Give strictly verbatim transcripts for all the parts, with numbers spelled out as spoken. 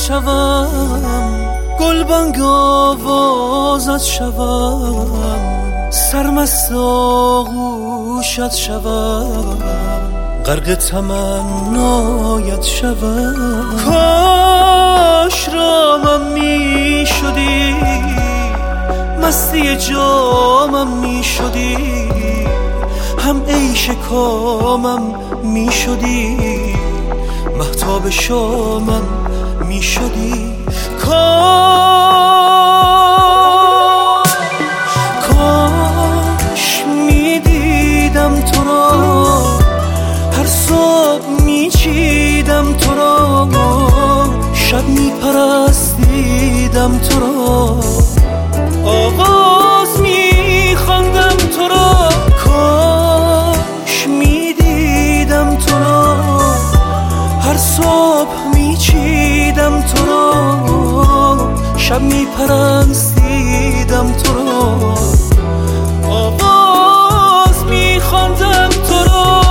شوم، گلبانگ آوازت شوم، سرمست آغوشت شوم، غرق تمنایت شوم. کاش رامم می شدی، مستی جامم می شدی، هم عیش کامم می شدی، مهتاب شامم می شدی. کاش می دیدم تو را، هر صبح می چیدم تو را، شب می پرستیدم تو را، آواز می خواندم تو را. کاش می دیدم تو را، هر صبح می چیدم تو را، شب می پرستیدم تو را، آواز می خواندم تو را.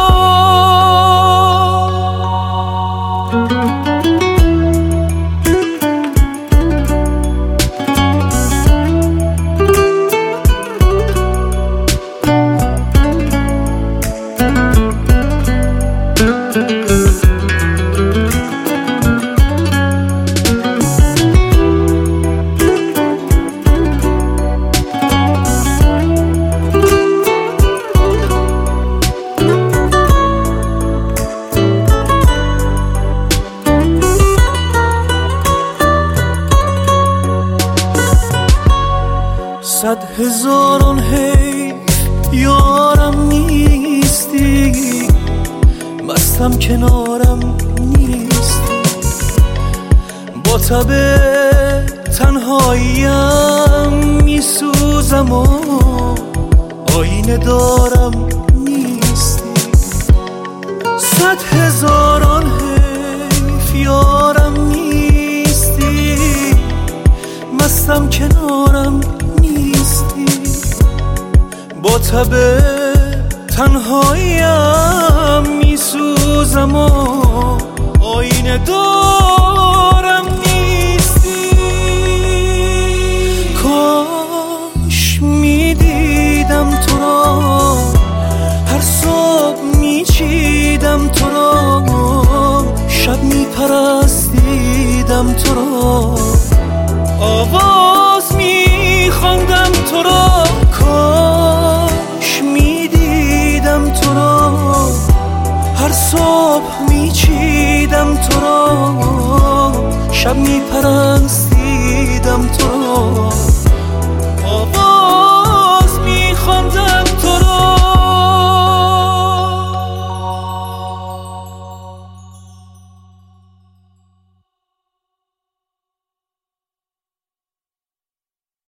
صد هزاران حیف یارم نیستی، مستم کنارم نیستی، با تب تنهاییم میسوزم و آینه دارم نیستی. صد هزاران حیف یارم نیستی، مستم کنارم نیستی، با تب تنهاییم میسوزم و آینه دارم نیستی. کاش میدیدم تو را، هر صبح میچیدم تو را، شب میپرستیدم تو را، آواز میخواندم تو را. کاش میدیدم تو را، هر صبح میچیدم تو را، شب میپرستیدم تو را،